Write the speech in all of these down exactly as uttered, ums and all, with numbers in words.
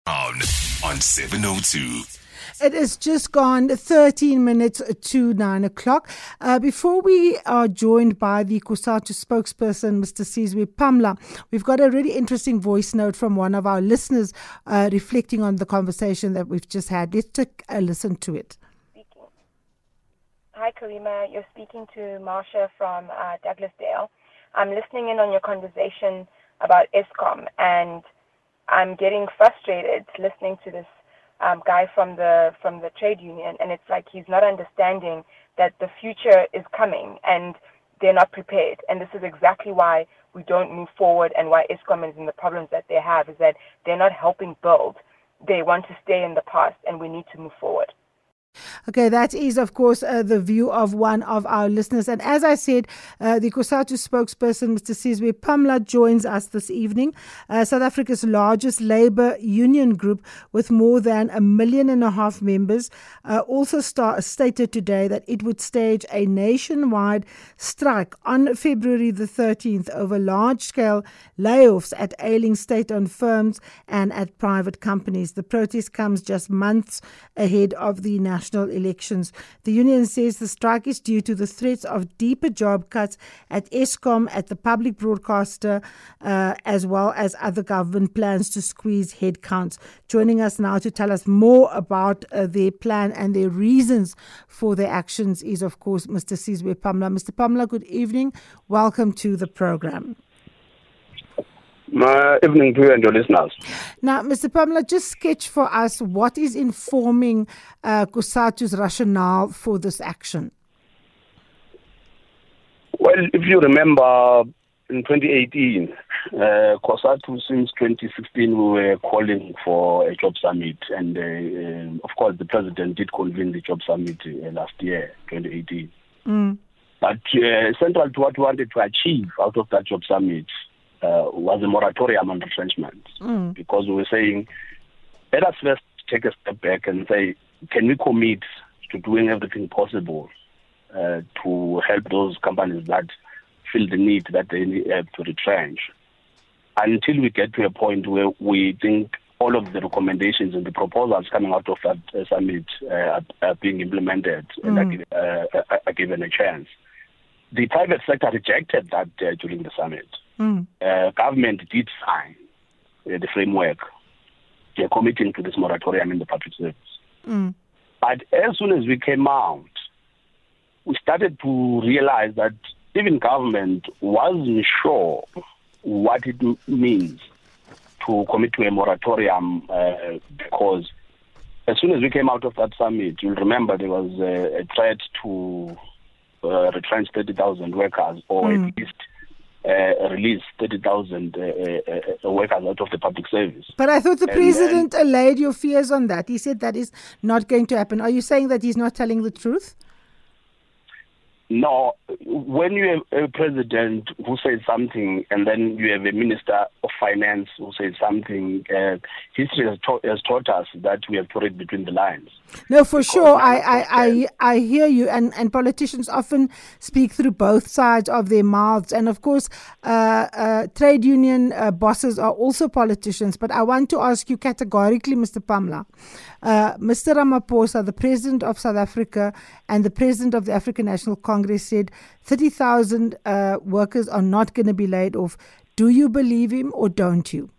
On, on seven oh two. It is just gone thirteen minutes to nine o'clock. Uh, before we are joined by the COSATU spokesperson, Mister Sizwe Pamla, we've got a really interesting voice note from one of our listeners uh, reflecting on the conversation that we've just had. Let's take a listen to it. Speaking. Hi, Karima. You're speaking to Marsha from uh, Douglasdale. I'm listening in on your conversation about Eskom, and I'm getting frustrated listening to this um, guy from the from the trade union, and it's like he's not understanding that the future is coming and they're not prepared. And this is exactly why we don't move forward, and why Eskom is in the problems that they have, is that they're not helping build. They want to stay in the past, and we need to move forward. Okay, that is, of course, uh, the view of one of our listeners. And as I said, uh, the COSATU spokesperson, Mister Sizwe Pamla, joins us this evening. Uh, South Africa's largest labour union group with more than a million and a half members uh, also start, stated today that it would stage a nationwide strike on February the thirteenth over large-scale layoffs at ailing state-owned firms and at private companies. The protest comes just months ahead of the national national elections. The union says the strike is due to the threats of deeper job cuts at Eskom, at the public broadcaster, uh, as well as other government plans to squeeze headcounts. Joining us now to tell us more about uh, their plan and their reasons for their actions is, of course, Mister Sizwe Pamla. Mister Pamla, good evening. Welcome to the program. My evening to you and your listeners. Now, Mister Pamla, just sketch for us what is informing uh, COSATU's rationale for this action. Well, if you remember, in twenty eighteen, uh, COSATU, since twenty sixteen, we were calling for a job summit. And, uh, uh, of course, the president did convene the job summit uh, last year, twenty eighteen. Mm. But uh, central to what we wanted to achieve out of that job summit Uh, was a moratorium on retrenchment, mm. because we were saying, let us first take a step back and say, can we commit to doing everything possible uh, to help those companies that feel the need that they have to retrench, until we get to a point where we think all of the recommendations and the proposals coming out of that uh, summit uh, are, are being implemented mm. and are, given, uh, are given a chance. The private sector rejected that uh, during the summit. Mm. Uh, government did sign uh, the framework uh, committing to this moratorium in the public service. Mm. But as soon as we came out, we started to realize that even government wasn't sure what it m- means to commit to a moratorium, uh, because as soon as we came out of that summit, you'll remember there was a, a threat to uh, retrench thirty thousand workers, or mm. at least Uh, release thirty thousand uh, uh, uh, workers out of the public service. But I thought the and, president and allayed your fears on that. He said that is not going to happen. Are you saying that he's not telling the truth? No. When you have a president who says something and then you have a minister of finance who says something, uh, history has, ta- has taught us that we have to read between the lines. No, for sure. I, I, I, I hear you. And, and politicians often speak through both sides of their mouths. And of course, uh, uh, trade union uh, bosses are also politicians. But I want to ask you categorically, Mister Pamla, uh, Mister Ramaphosa, the president of South Africa and the president of the African National Congress, said thirty thousand uh, workers are not going to be laid off. Do you believe him or don't you?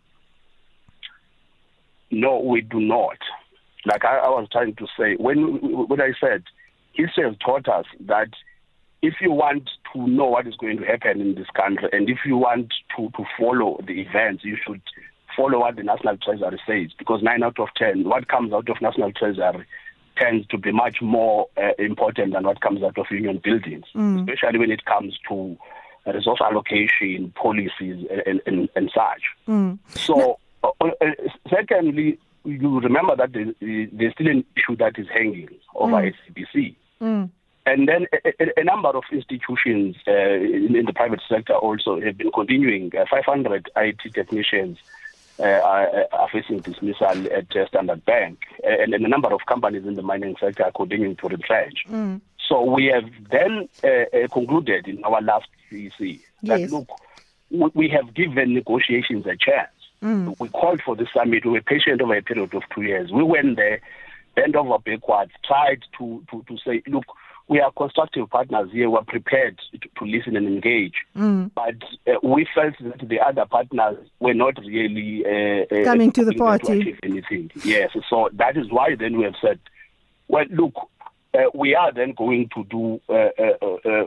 No, we do not. Like I, I was trying to say, when when I said, history has taught us that if you want to know what is going to happen in this country, and if you want to, to follow the events, you should follow what the National Treasury says, because nine out of ten, what comes out of National Treasury tends to be much more uh, important than what comes out of union buildings, mm. especially when it comes to uh, resource allocation, policies, and, and, and such. Mm. So, uh, uh, secondly, you remember that there, there's still an issue that is hanging over mm. S A B C. Mm. And then a, a, a number of institutions uh, in, in the private sector also have been continuing. Uh, five hundred I T technicians uh, are, are facing dismissal at uh, Standard Bank, and, and a number of companies in the mining sector are continuing to retrench. Mm. So we have then uh, uh, concluded in our last C E C that, yes. look, we have given negotiations a chance. Mm. We called for the summit. We were patient over a period of two years. We went there, bent over backwards, tried to, to, to say, look, we are constructive partners here. We're prepared to, to listen and engage. Mm. But uh, we felt that the other partners were not really uh, coming uh, to the party. To achieve anything. Yes, so that is why then we have said, well, look, uh, we are then going to do uh, uh, uh,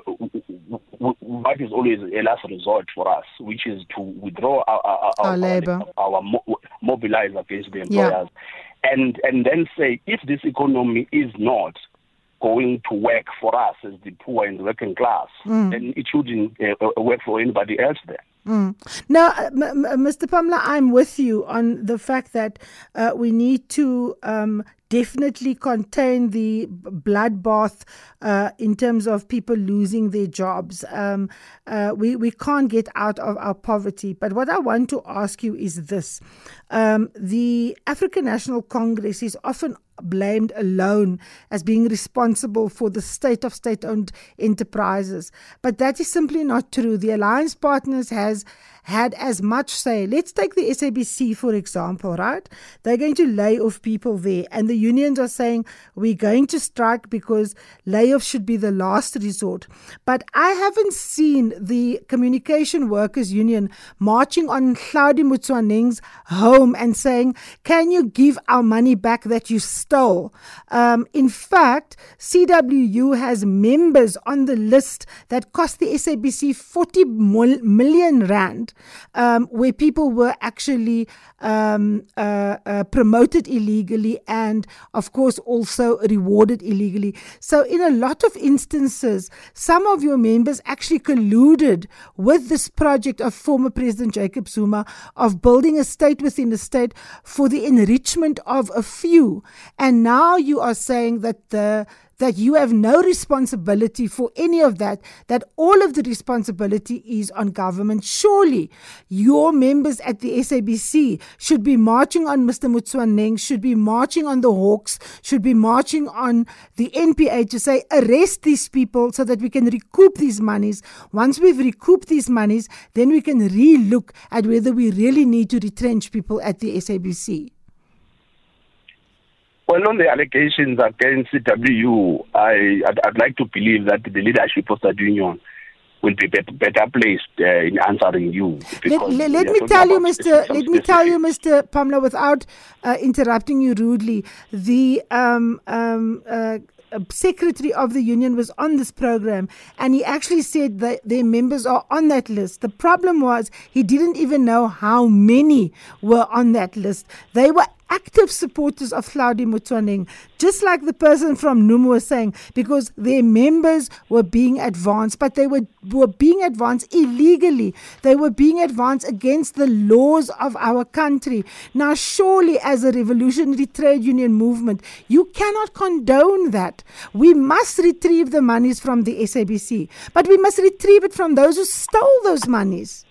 what is always a last resort for us, which is to withdraw our, our, our, our labor, our, our mo- mobilize against the employers, yeah. and and then say, if this economy is not going to work for us as the poor and the working class, mm. then it shouldn't uh, work for anybody else there. Mm. Now, uh, m- m- Mister Pamla, I'm with you on the fact that uh, we need to um, definitely contain the bloodbath uh, in terms of people losing their jobs. Um, uh, we, we can't get out of our poverty. But what I want to ask you is this. Um, the African National Congress is often blamed alone as being responsible for the state of state-owned enterprises. But that is simply not true. The Alliance Partners has had as much say. Let's take the S A B C, for example, right? They're going to lay off people there. And the unions are saying, we're going to strike because layoffs should be the last resort. But I haven't seen the Communication Workers Union marching on Hlaudi Motsoeneng's home and saying, can you give our money back that you stole? Um, in fact, C W U has members on the list that cost the S A B C forty million rand. Um, where people were actually um, uh, uh, promoted illegally and, of course, also rewarded illegally. So in a lot of instances, some of your members actually colluded with this project of former President Jacob Zuma of building a state within a state for the enrichment of a few. And now you are saying that the that you have no responsibility for any of that, that all of the responsibility is on government. Surely your members at the S A B C should be marching on Mister Motsoeneng, should be marching on the Hawks, should be marching on the N P A to say, arrest these people so that we can recoup these monies. Once we've recouped these monies, then we can re-look at whether we really need to retrench people at the S A B C. Well, on the allegations against C W U, I, I'd, I'd like to believe that the leadership of that union will be better, better placed uh, in answering you. Let, let, let me tell you, Mister Let me tell you, Mister Pamla, without uh, interrupting you rudely, the um, um, uh, secretary of the union was on this program, and he actually said that their members are on that list. The problem was he didn't even know how many were on that list. They were active supporters of Hlaudi Motsoeneng, just like the person from N U M was saying, because their members were being advanced, but they were, were being advanced illegally. They were being advanced against the laws of our country. Now, surely as a revolutionary trade union movement, you cannot condone that. We must retrieve the monies from the S A B C, but we must retrieve it from those who stole those monies.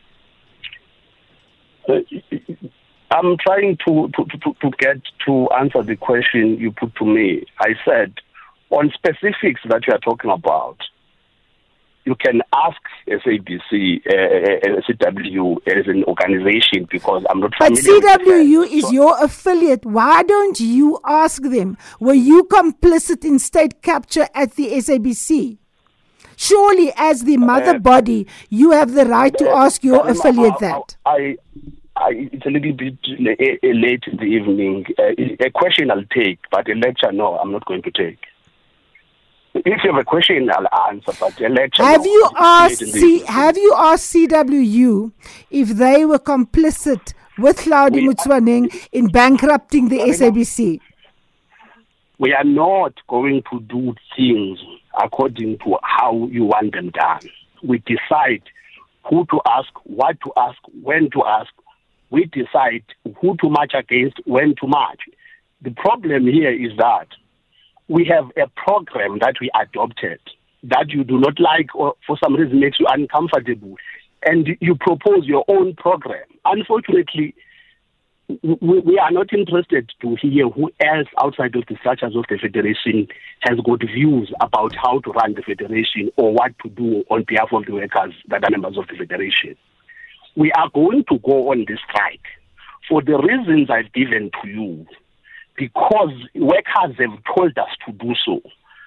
Uh, I'm trying to, to, to, to get to answer the question you put to me. I said, on specifics that you are talking about, you can ask S A B C, uh, C W as an organization, because I'm not familiar. But C W U with is so, your affiliate. Why don't you ask them? Were you complicit in state capture at the S A B C? Surely, as the mother uh, body, you have the right to ask your affiliate that. I, I, I, it's a little bit late in the evening. Uh, a question I'll take, but a lecture, no, I'm not going to take. If you have a question, I'll answer, but a lecture, have no. You asked C, have you asked C W U if they were complicit with Hlaudi Motsoeneng in bankrupting the S A B C? We are not going to do things according to how you want them done. We decide who to ask, what to ask, when to ask. We decide who to march against, when to march. The problem here is that we have a program that we adopted that you do not like or for some reason makes you uncomfortable, and you propose your own program. Unfortunately, we, we are not interested to hear who else outside of the structures of the Federation has got views about how to run the Federation or what to do on behalf of the workers that are members of the Federation. we are going to go on this strike for the reasons I've given to you, because workers have told us to do so.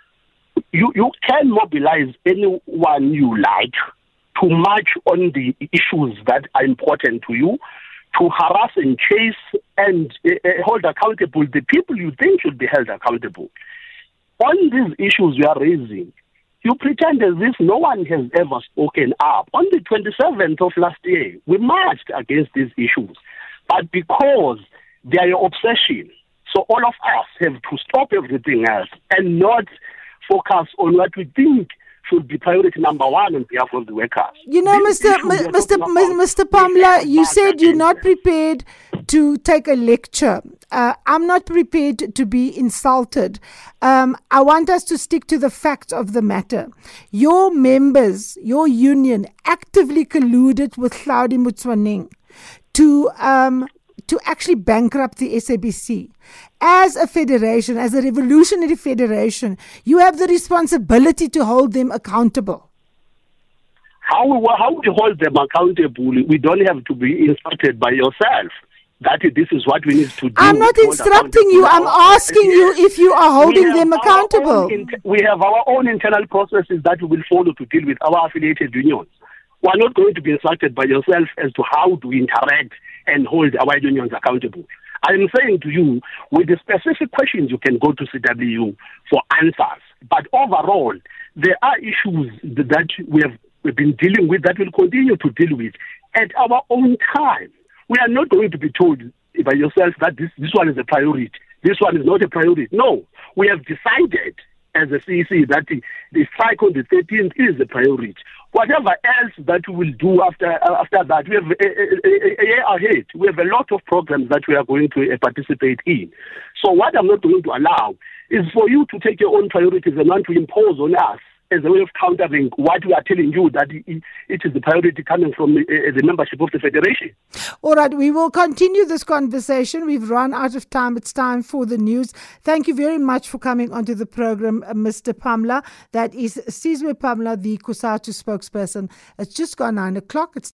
You, you can mobilize anyone you like to march on the issues that are important to you, to harass and chase and uh, hold accountable the people you think should be held accountable. On these issues you are raising, you pretend as if no one has ever spoken up. On the twenty-seventh of last year, we marched against these issues. But because they are your obsession, so all of us have to stop everything else and not focus on what we think should be priority number one on behalf of the workers. You know, These Mister issues M- we are Mister talking M- about, Mister we Pamla, have you marched said you're against not them. prepared to take a lecture. Uh, I'm not prepared to be insulted. Um, I want us to stick to the facts of the matter. Your members, your union, actively colluded with Hlaudi Motsoeneng to um, to actually bankrupt the S A B C. As a federation, as a revolutionary federation, you have the responsibility to hold them accountable. How we, how we hold them accountable, we don't have to be instructed by yourself. That this is what we need to do. I'm not Hold instructing you. I'm accountable. asking you if you are We holding have them our accountable. own int- we have our own internal processes that we will follow to deal with our affiliated unions. We are not going to be instructed by yourself as to how to interact and hold our unions accountable. I am saying to you, with the specific questions, you can go to C W U for answers. But overall, there are issues that we have we've been dealing with that we'll continue to deal with at our own time. We are not going to be told by yourself that this, this one is a priority, this one is not a priority. No, we have decided as a C E C that the, the strike on the thirteenth is a priority. Whatever else that we will do after uh, after that, we have a, a, a, a year ahead. We have a lot of programs that we are going to uh, participate in. So what I'm not going to allow is for you to take your own priorities and want to impose on us as a way of countering what we are telling you that it, it is the priority coming from uh, the membership of the Federation. All right, we will continue this conversation. We've run out of time. It's time for the news. Thank you very much for coming onto the program, uh, Mister Pamla. That is Sizwe Pamla, the COSATU spokesperson. It's just gone nine o'clock. It's